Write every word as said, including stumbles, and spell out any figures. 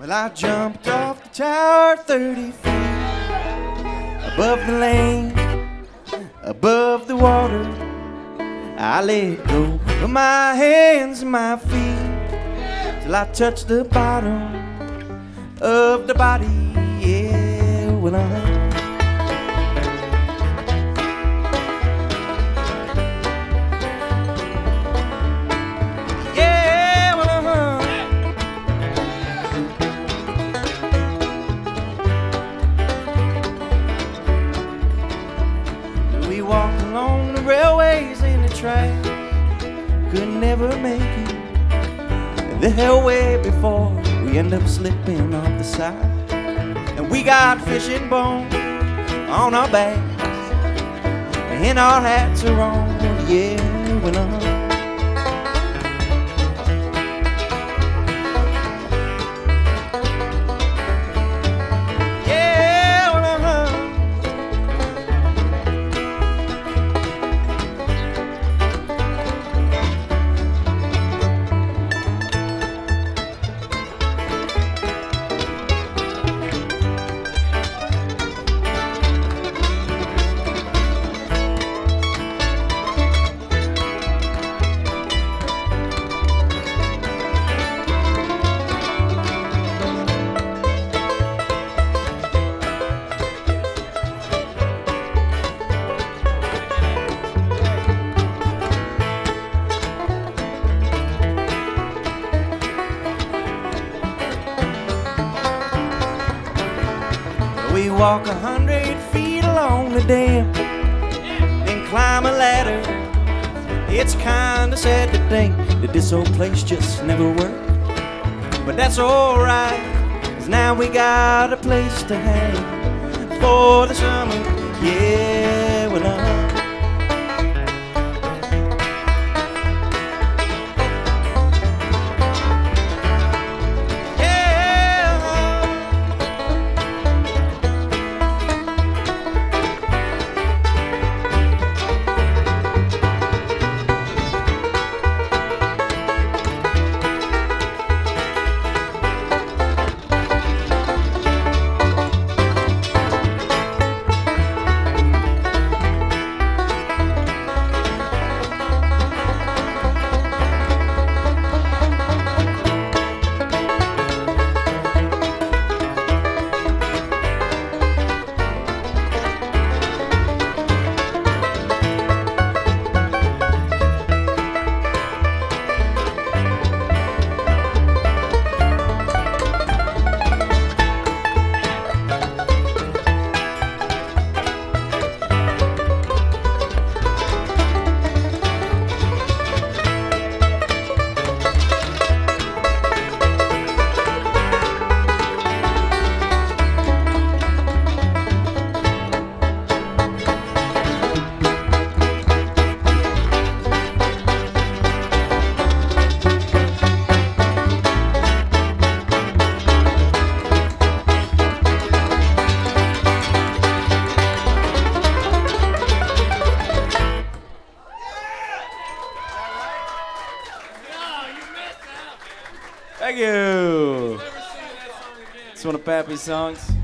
Well, I jumped off the tower thirty feet above the lane, above the water. I let go of my hands and my feet till I touched the bottom of the body. Yeah, well, I walk along the railways in the tracks, could never make it the hellway before we end up slipping off the side. And we got fishing bones on our backs, and our hats are on, yeah, when I'm we walk a hundred feet along the dam, then climb a ladder. It's kinda sad to think that this old place just never worked, but that's alright, 'cause now we got a place to hang for the summer. Yeah, well, I'm Thank you. It's one of Pappy's songs.